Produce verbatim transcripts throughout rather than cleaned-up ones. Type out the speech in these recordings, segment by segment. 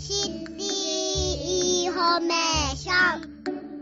シティインフォメーション。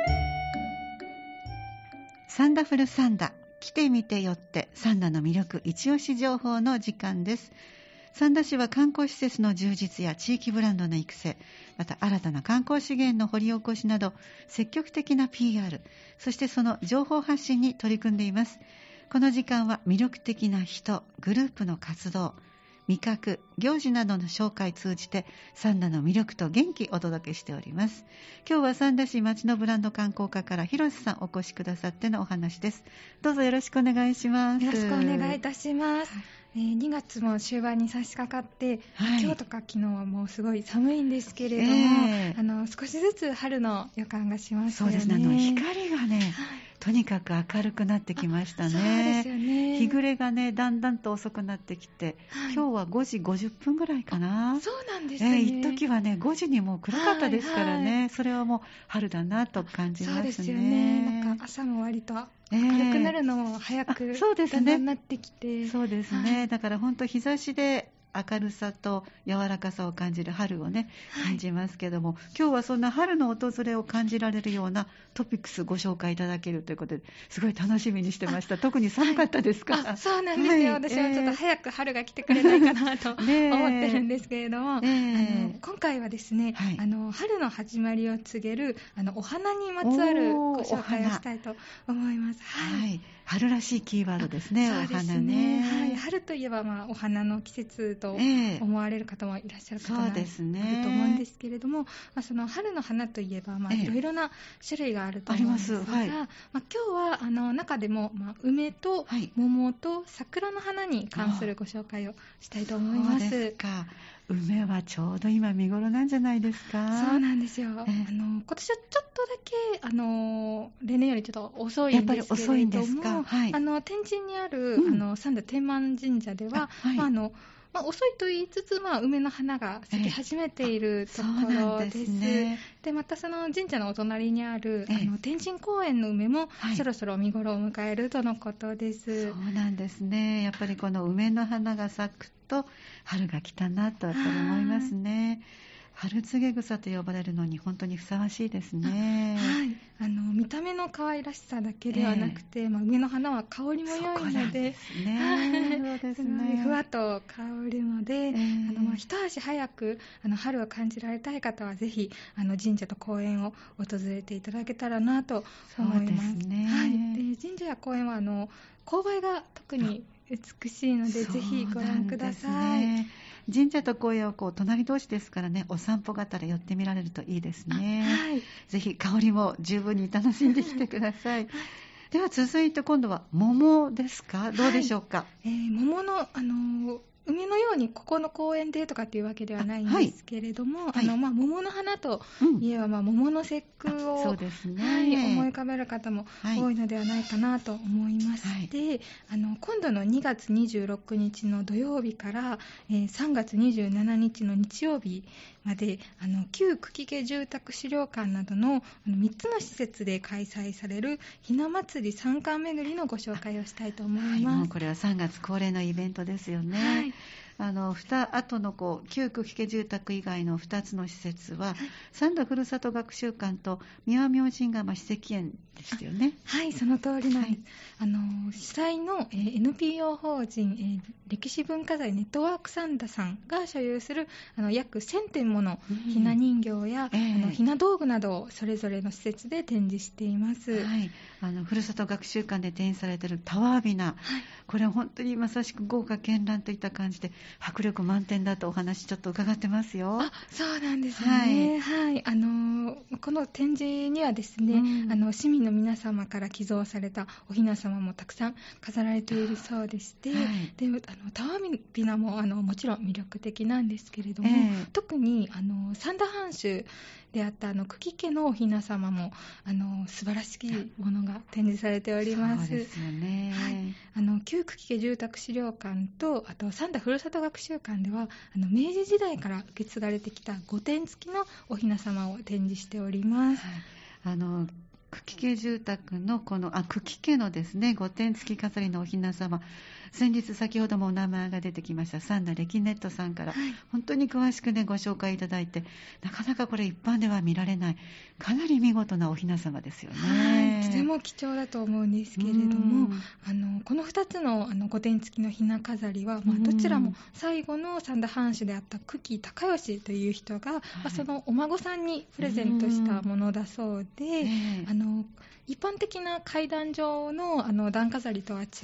サンダフルサンダ、来てみてよってサンダの魅力一押し情報の時間です。サンダ市は観光施設の充実や地域ブランドの育成、また新たな観光資源の掘り起こしなど積極的な ピーアール、 そしてその情報発信に取り組んでいます。この時間は魅力的な人、グループの活動、味覚、行事などの紹介を通じてサンダの魅力と元気をお届けしております。今日はサンダ市町のブランド観光課から広瀬さんお越しくださってのお話です。どうぞよろしくお願いします。 よろしくお願いいたします。えー、にがつも終盤に差し掛かって、はい、今日とか昨日はもうすごい寒いんですけれども、えー、あの少しずつ春の予感がしますよね。 そうですね、あの光がね、はい、とにかく明るくなってきましたね。 そうですよね。 日暮れがねだんだんと遅くなってきて、はい、今日はごじごじゅっぷんぐらいかな。 そうなんですね。 えー、一時はねごじにもう暗かったですからね、はいはい、それはもう春だなと感じますね。 そうですよね。なんか朝も割と明るくなるのも早く、えー、そうですね、だんだんなってきて、 そうですね、はい、だから本当日差しで明るさと柔らかさを感じる春をね感じますけども、はい、今日はそんな春の訪れを感じられるようなトピックスご紹介いただけるということですごい楽しみにしてました。特に寒かったですか？ はい、あ、そうなんですよ、はい、私はちょっと早く春が来てくれないかなと思ってるんですけれども、ね、あの今回はですね、はい、あの春の始まりを告げるあのお花にまつわるご紹介をしたいと思います。 はい、はい、春らしいキーワードですね。 そうですね、 お花ね、 はい、春といえば、まあ、お花の季節と思われる方もいらっしゃる方もいると思うんですけれども、まあ、その春の花といえば、まあ、いろいろな種類があると思うんですが、はい、まあ、今日はあの中でも、まあ、梅と桃と桜の花に関するご紹介をしたいと思います。 そうですか。梅はちょうど今見頃なんじゃないですか？ そうなんですよ。あの今年はちょっとだけあの例年よりちょっと遅いんですけれども、やっぱり遅いんですか？はい、あの天神にある、うん、あの三田天満神社では、はい、まああのまあ、遅いと言いつつ、まあ、梅の花が咲き始めているところです。えー、ですね、でまたその神社のお隣にある、えー、あの天神公園の梅も、はい、そろそろ見頃を迎えるとのことです。 そうなんですね。やっぱりこの梅の花が咲くと春が来たなとやっぱり思いますね。春告げ草と呼ばれるのに本当にふさわしいですね。 はい、あの見た目の可愛らしさだけではなくて、えーまあ、梅の花は香りも良いので、ふわっと香るので、えー、あのまあ一足早くあの春を感じられたい方はぜひあの神社と公園を訪れていただけたらなと思います。そうですね。はい、で神社や公園はあの勾配が特に美しいのでぜひご覧ください。 神社と公園はこう隣同士ですからね、お散歩がてら寄ってみられるといいですね。はい、ぜひ香りも十分に楽しんできてください。では続いて今度は桃ですか？どうでしょうか？はい、 えー、桃の、あのー梅のようにここの公園でとかっていうわけではないんですけれども、はい、あのまあ、桃の花といえば、まあ、桃の節句を、 そうですね、 はい、思い浮かべる方も多いのではないかなと思いまして、はい、あの今度のにがつにじゅうろくにちの土曜日から、えー、さんがつにじゅうしちにちの日曜日まであの旧久喜家住宅資料館など の, あのみっつの施設で開催されるひな祭り参観巡りのご紹介をしたいと思います。はい、 もうこれはさんがつ恒例のイベントですよね。はい、あのあとのこう旧久喜家住宅以外のふたつの施設は、はい、三田ふるさと学習館と三輪明神窯史跡園ですよね。 はい、その通りなんです。はい、あの主催の、えー、エヌピーオー 法人、えー、歴史文化財ネットワークサンダさんが所有するあの約せんてんものひな人形や、うん、あのひな道具などをそれぞれの施設で展示しています。 はい、あのふるさと学習館で展示されているタワービナ、はい、これは本当にまさしく豪華絢爛といった感じで迫力満点だとお話ちょっと伺ってますよ。 あ、そうなんですね。はい、はい、あのこの展示にはですね、うん、あの市民の皆様から寄贈されたおひな様もたくさん飾られているそうでして、はい、であのタワービナもあのもちろん魅力的なんですけれども、えー、特にあの三田藩主であったあの久喜家のおひな様もあの素晴らしいものが展示されております。 そうですよね。 はい、あの旧久喜家住宅資料館とあと三田ふるさと学習館ではあの明治時代から受け継がれてきたごてん付きのおひな様を展示しております。はい、 あの久喜家住宅のこのあ久喜家のですねごてん付き飾りのおひな様、 先日先ほどもお名前が出てきましたサンダレキネットさんから、はい、本当に詳しくねご紹介いただいて、なかなかこれ一般では見られないかなり見事なお雛様ですよね。 はい、とても貴重だと思うんですけれども、あのこのふたつ の, あの御殿付きの雛飾りは、まあ、どちらも最後の三田藩主であった久喜孝義という人が、はい、まあ、そのお孫さんにプレゼントしたものだそうで、えー、あの一般的な階段状 の, あの段飾りとは違って、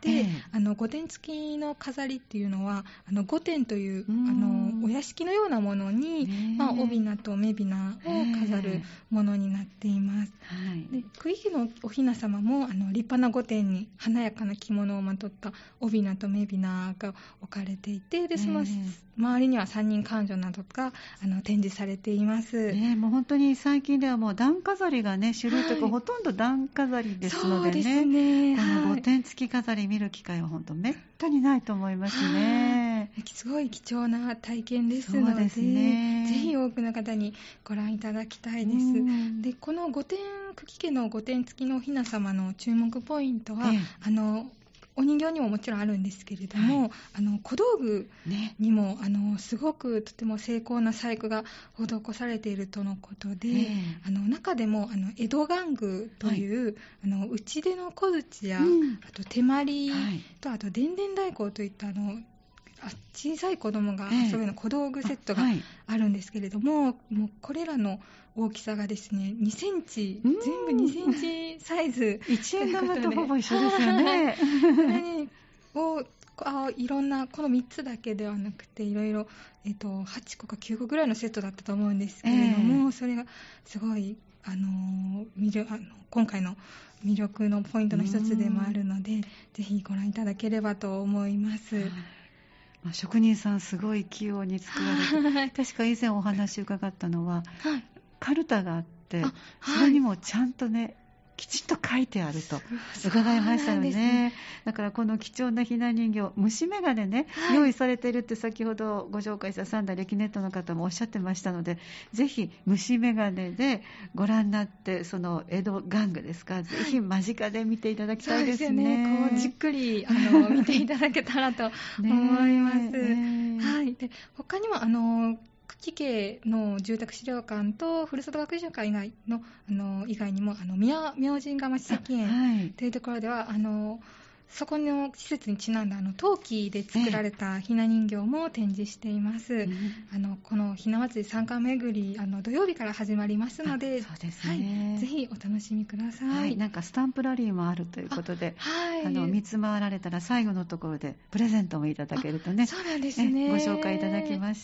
えー、あの御殿付きの飾りっていうのはあの御殿という、あのお屋敷のようなものに、えーまあ、帯雛と目雛を飾るものになっています、えーはい、で久喜家のお雛様もあの立派な御殿に華やかな着物をまとった帯雛と目雛が置かれていて、でその周りには三人官女などがあの展示されています、えー、もう本当に最近ではもう段飾りがね主流というか、はい、ほとんど段飾りですので ね, そうですね、 この御殿付き飾り見る機会は本当めったにないと思いますね。 すごい貴重な体験ですの で, そうですね、 ぜひ多くの方にご覧いただきたいです。でこの御殿久喜家の御殿付きのお雛様の注目ポイントは、ええ、あのお人形にももちろんあるんですけれども、はい、あの小道具にも、ね、あのすごくとても精巧な細工が施されているとのことで、えー、あの中でもあの江戸玩具という、はい、あの打ち出の小槌や、うん、あと手まりと、はい、あとでんでん太鼓といったあのあ小さい子供が遊ぶような小道具セットがあるんですけれども、えーはい、もうこれらの大きさがですねにセンチ、全部にセンチサイズいちえん玉とほぼ一緒ですよねそれにをあいろんなこのみっつだけではなくていろいろ、えっと、はちこかきゅうこぐらいのセットだったと思うんですけれども、えー、それがすごい、あの魅力あの今回の魅力のポイントの一つでもあるので、ぜひご覧いただければと思います。 まあ、職人さんすごい器用に作られて確か以前お話伺ったのは、はい、カルタがあって、はい、それにもちゃんとねきちっと書いてあると伺いましたよ ね, ねだからこの貴重なひな人形虫眼鏡ね、はい、用意されているって先ほどご紹介したサンダレキネットの方もおっしゃってましたので、ぜひ虫眼鏡でご覧になってその江戸玩具ですか、はい、ぜひ間近で見ていただきたいですね。 そうですよね、こうじっくりあの見ていただけたらと思います、ねはい、で他にもあの久喜家の住宅資料館とふるさと学習館以外 の, あの以外にもあの明神釜史跡園というところでは、はい、あのそこの施設にちなんだあの陶器で作られたひな人形も展示しています、ええ、あのこのひな祭り参加巡りあの土曜日から始まりますので、 そうですね、 はい、ぜひお楽しみください、はい、 なんかスタンプラリーもあるということで、あ、はい、あの見つ回られたら最後のところでプレゼントもいただけるとね、 そうなんですね、 ご紹介いただきました。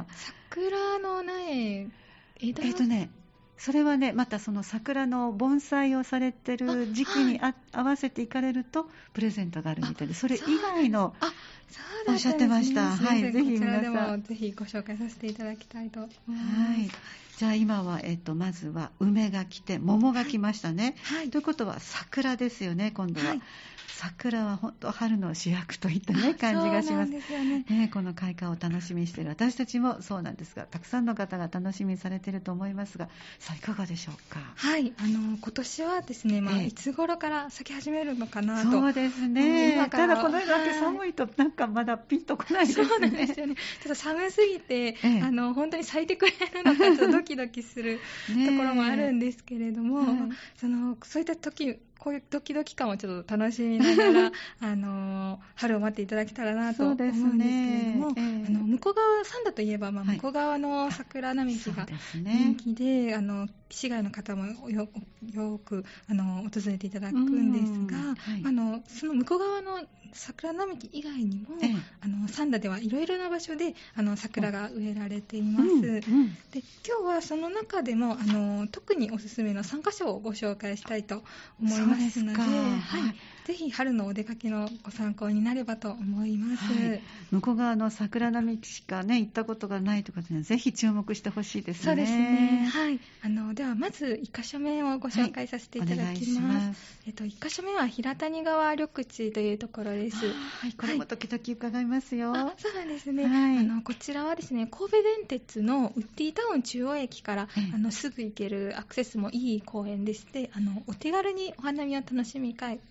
桜の苗枝えっとねそれはねまたその桜の盆栽をされてる時期にあ、はい、合わせていかれるとプレゼントがあるみたいで、それ以外のおっしゃってました。はい、ぜひ皆さんこちらでもぜひご紹介させていただきたいと思います。 はい、じゃあ今は、えっと、まずは梅が来て桃が来ましたね、はい、ということは桜ですよね。今度は、はい、桜は本当春の主役といった、ね、感じがします。そうなんですよね。ね、この開花を楽しみにしている私たちもそうなんですが、たくさんの方が楽しみにされていると思いますが、さあいかがでしょうか。 はい、あの今年はですね、まあええ、いつ頃から咲き始めるのかなと。 そうですね、ただこの間け寒いとなんかまだピンとこないですね。 そうなんですよね。ちょっと寒すぎて、ええ、あの本当に咲いてくれるのかちょっとドキドキするところもあるんですけれども、はい、そのそういった時こういうドキドキ感をちょっと楽しみながらあの春を待っていただけたらなと思うんですけれども、ねえー、あの向こう側三田といえば、まあ、向こう側の桜並木が人気で、はい、あの市外の方も よ, よくあの訪れていただくんですが、はい、あのその向こう側の桜並木以外にも、えー、あの三田ではいろいろな場所であの桜が植えられています、うんうん、で今日はその中でもあの特におすすめのさんかしょをご紹介したいと思いますので、はい、ぜひ春のお出かけのご参考になればと思います、はい、 向こう側の桜並木しか、ね、行ったことがないという方にはぜひ注目してほしいですね。 そうですね、はい、あのではまずいっかしょめをご紹介させていただきます、はい、お願いします。えっと、いっかしょめは平谷川緑地というところです。 はい、これも時々伺いますよ、 はい、そうなんですね、はい、あのこちらはですね神戸電鉄のウッディタウン中央駅から、ええ、あのすぐ行けるアクセスもいい公園でして、あのお手軽にお花見を楽しみかい楽しみ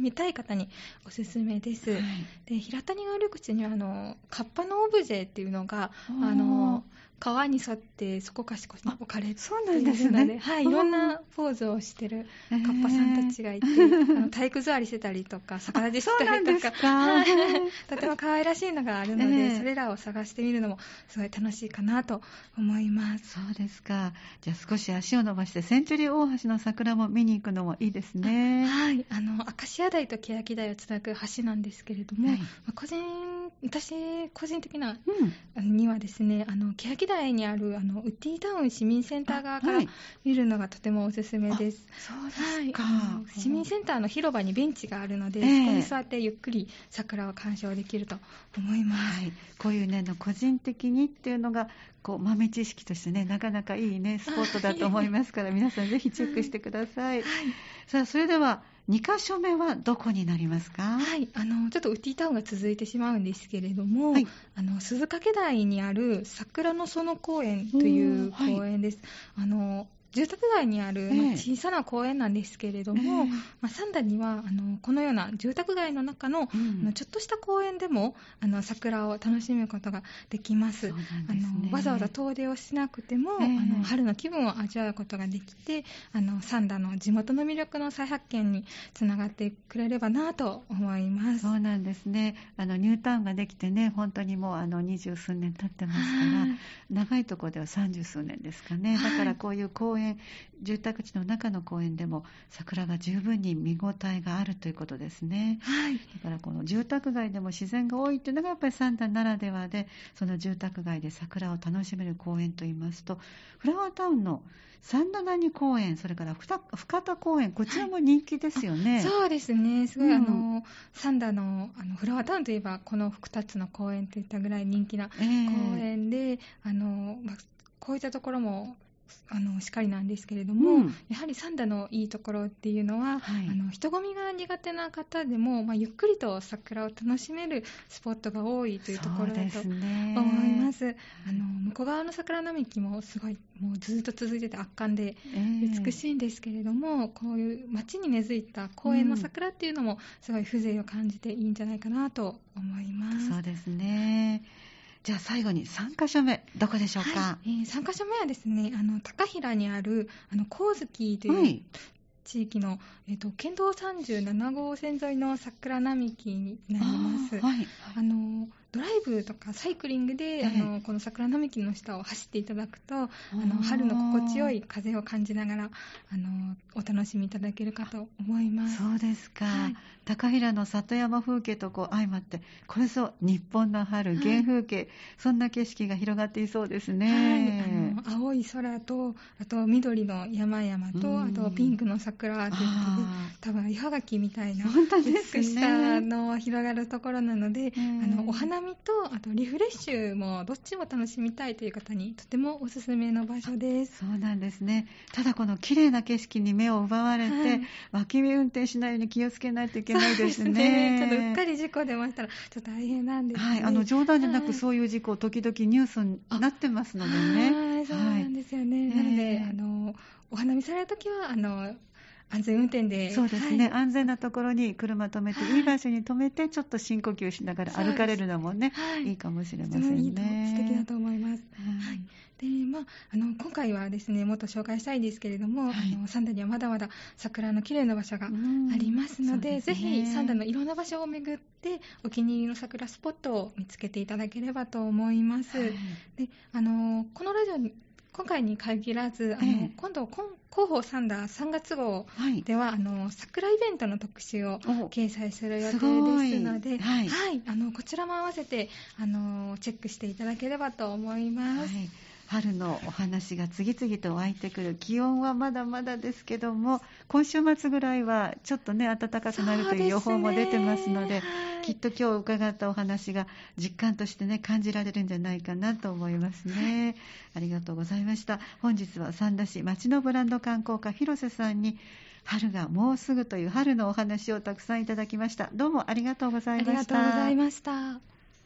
みたい方におすすめです、 はい、 で平谷川緑地にはあのカッパのオブジェっていうのがあの川に沿ってそこかしこに置かれているので、 そうなんですね、 はい、いろんなポーズをしてるカッパさんたちがいて、えー、あの体育座りしてたりとか逆立ちしたりとか、かとても可愛らしいのがあるので、えー、それらを探してみるのもすごい楽しいかなと思います。 そうですか。じゃあ少し足を伸ばしてセンチュリー大橋の桜も見に行くのもいいですね。 はい、あのアカシア台と欅台をつなぐ橋なんですけれども、はい、個人私個人的な、うん、にはですね、あの欅台にあるあのウッディタウン市民センター側から見るのがとてもおすすめです。 そうですか、 はい、市民センターの広場にベンチがあるので、えー、そこに座ってゆっくり桜を鑑賞できると思います。 はい、こういうねの個人的にっていうのがこう豆知識としてねなかなかいいねスポットだと思いますから皆さんぜひチェックしてください。はい、さあそれではにかしょめはどこになりますか？ はい、あのちょっとウッディタウンが続いてしまうんですけれども、はい、あの鈴掛台にある桜の園公園という公園です。はい、あの住宅街にある小さな公園なんですけれども、えーまあ、三田にはあのこのような住宅街の中 の,、うん、あのちょっとした公園でもあの桜を楽しむことができます。 そうなんですね、 あのわざわざ遠出をしなくても、えー、あの春の気分を味わうことができて、あの三田の地元の魅力の再発見につながってくれればなと思います。 そうなんですね。あのニュータウンができてね本当にもうあの二十数年経ってますから長いところでは三十数年ですかね。だからこういう公園住宅地の中の公園でも桜が十分に見応えがあるということですね。 はい、 だからこの住宅街でも自然が多いというのがやっぱり三田ならではで、その住宅街で桜を楽しめる公園といいますとフラワータウンの三田谷公園、それから深田公園、こちらも人気ですよね。 はい、そうですね、すごい、うん、あの三田 の, あのフラワータウンといえばこのふたつの公園といったぐらい人気な公園で、えーあのまあ、こういったところもあのしっかりなんですけれども、うん、やはり三田のいいところっていうのは、はい、あの人混みが苦手な方でも、まあ、ゆっくりと桜を楽しめるスポットが多いというところだと思います。あの向こう側の桜並木もすごいもうずっと続いてて圧巻で美しいんですけれども、えー、こういう街に根付いた公園の桜っていうのもすごい風情を感じていいんじゃないかなと思います。 そうですね。じゃあ最後にさんかしょめどこでしょうか？ はい、えー、さんかしょめはですね、あの高平にあるあの光月という、はい地域の、えーと、県道さんじゅうなな号線沿いの桜並木になります。あ、はいはい、あのドライブとかサイクリングで、えー、あのこの桜並木の下を走っていただくとあの春の心地よい風を感じながらあのお楽しみいただけるかと思います。 そうですか、はい、高平の里山風景とこう相まってこれぞ日本の春原風景、はい、そんな景色が広がっていそうですね。 はい、あの青い空とあと緑の山々とあとピンクの桜という多分岩牡蠣みたいな美しさの広がるところなので、あのお花見とあとリフレッシュもどっちも楽しみたいという方にとてもおすすめの場所です。 そうなんですね。ただこの綺麗な景色に目を奪われて、はい、脇見運転しないように気をつけないといけないですね。 そうですね。ちょっとうっかり事故出ましたらちょっと大変なんですね。 はい、あの冗談じゃなく、はい、そういう事故時々ニュースになってますのでね。 はい、そうなんですよね。はい、なので、えー、あのお花見されるときはあの安全運転で。 そうですね、 はい、 安全なところに車止めて、はい、いい場所に止めてちょっと深呼吸しながら歩かれるのもね、はい、いいかもしれませんね。 いいと素敵だと思います。はい、でまあ、あの今回はですねもっと紹介したいんですけれども、はい、あの三田にはまだまだ桜の綺麗な場所がありますので、うん、ぜひ三田のいろんな場所を巡ってお気に入りの桜スポットを見つけていただければと思います。はい、であのこのラジオに今回に限らず、あの、ええ、今度広報三田さんがつ号では、はい、あの桜イベントの特集を掲載する予定ですので、はいはい、あのこちらも合わせてあのチェックしていただければと思います。はい、 春のお話が次々と湧いてくる。気温はまだまだですけども今週末ぐらいはちょっとね暖かくなるという予報も出てますので、きっと今日伺ったお話が実感としてね感じられるんじゃないかなと思いますね。ありがとうございました。本日は三田市町のブランド観光課広瀬さんに春がもうすぐという春のお話をたくさんいただきました。どうもありがとうございました。 ありがとうございました。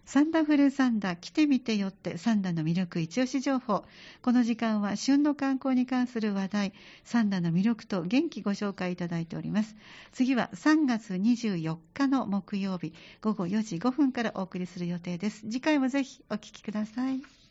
サンダフルサンダ来てみてよってサンダの魅力一押し情報。この時間は旬の観光に関する話題、サンダの魅力と元気ご紹介いただいております。次はさんがつにじゅうよっかの木曜日ごごよじごふんからお送りする予定です。次回もぜひお聞きください。